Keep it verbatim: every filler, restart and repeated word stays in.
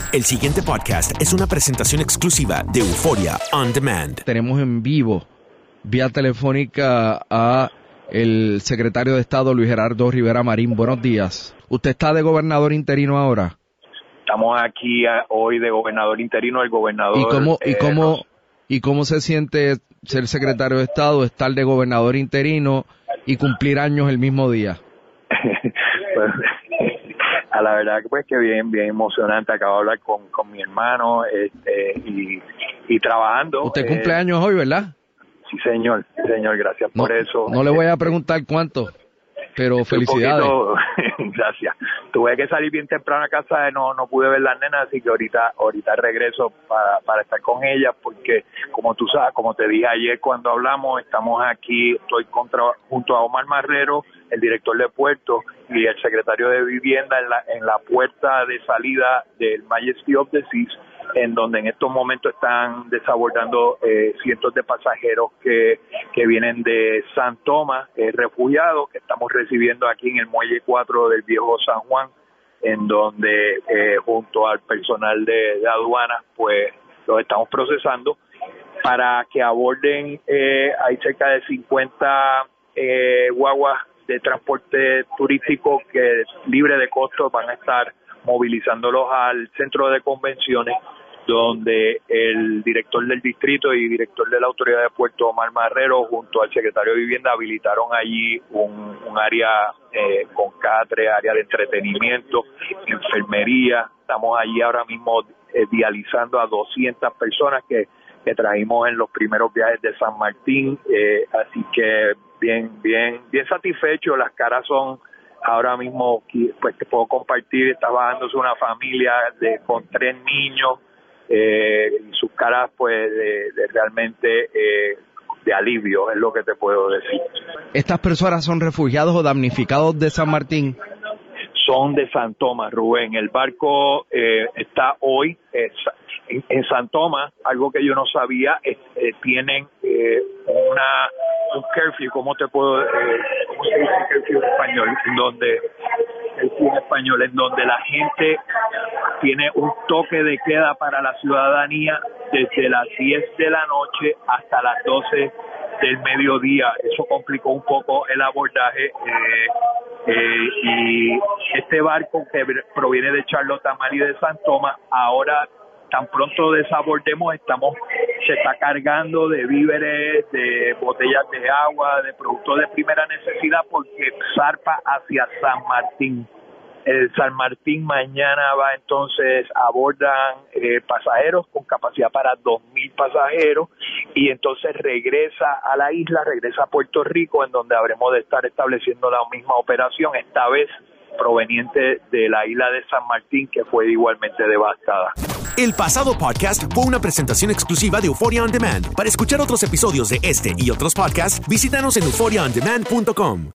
El siguiente podcast es una presentación exclusiva de Euphoria On Demand. Tenemos en vivo, vía telefónica, a el secretario de Estado, Luis Gerardo Rivera Marín. Buenos días. ¿Usted está de gobernador interino ahora? Estamos aquí a, hoy de gobernador interino, el gobernador... ¿Y cómo, eh, y cómo, nos... y cómo se siente ser secretario de Estado, estar de gobernador interino y cumplir años el mismo día? Pues, a la verdad pues que bien, bien emocionante. Acabo de hablar con, con mi hermano este, y, y trabajando. Usted cumple eh, años hoy, ¿verdad? Sí, señor, sí, señor, gracias no, por eso. No le voy a preguntar cuánto, pero felicidades. Poquito, gracias. Tuve que salir bien temprano a casa, no no pude ver las nenas, así que ahorita ahorita regreso para, para estar con ellas, porque como tú sabes, como te dije ayer cuando hablamos, estamos aquí, estoy contra, junto a Omar Marrero, el director de puertos, y el secretario de Vivienda en la en la puerta de salida del Majesty of the Seas, en donde en estos momentos están desabordando eh, cientos de pasajeros que, que vienen de San Tomás, eh, refugiados, que estamos recibiendo aquí en el Muelle cuatro del Viejo San Juan, en donde eh, junto al personal de, de aduanas, pues los estamos procesando para que aborden. Eh, hay cerca de cincuenta eh, guaguas de transporte turístico que libre de costo van a estar movilizándolos al centro de convenciones, donde el director del distrito y director de la autoridad de Puerto, Omar Marrero, junto al secretario de Vivienda, habilitaron allí un, un área eh, con catre, área de entretenimiento, enfermería. Estamos allí ahora mismo eh, dializando a doscientas personas que, que trajimos en los primeros viajes de San Martín, eh, así que bien, bien, bien satisfechos. Las caras son... Ahora mismo, pues te puedo compartir, está bajándose una familia de con tres niños, eh, y sus caras, pues, de, de realmente eh, de alivio, es lo que te puedo decir. ¿Estas personas son refugiados o damnificados de San Martín? Son de San Tomás, Rubén. El barco eh, está hoy eh, en, en San Tomás. Algo que yo no sabía, es, eh, tienen eh, una un curfew, ¿cómo te puedo, eh, cómo se dice curfew en español? En donde, curfew en español, en donde la gente tiene un toque de queda para la ciudadanía desde las diez de la noche hasta las doce del mediodía. Eso complicó un poco el abordaje, eh, eh, y este barco que proviene de Charlotte Amalie de San Tomás, ahora tan pronto desabordemos, estamos, se está cargando de víveres, de botellas de agua, de productos de primera necesidad, porque zarpa hacia San Martín. El San Martín mañana va entonces, abordan eh, pasajeros con capacidad para dos mil pasajeros, y entonces regresa a la isla, regresa a Puerto Rico, en donde habremos de estar estableciendo la misma operación, esta vez proveniente de la isla de San Martín, que fue igualmente devastada. El pasado podcast fue una presentación exclusiva de Euphoria On Demand. Para escuchar otros episodios de este y otros podcasts, visítanos en euphoria on demand punto com.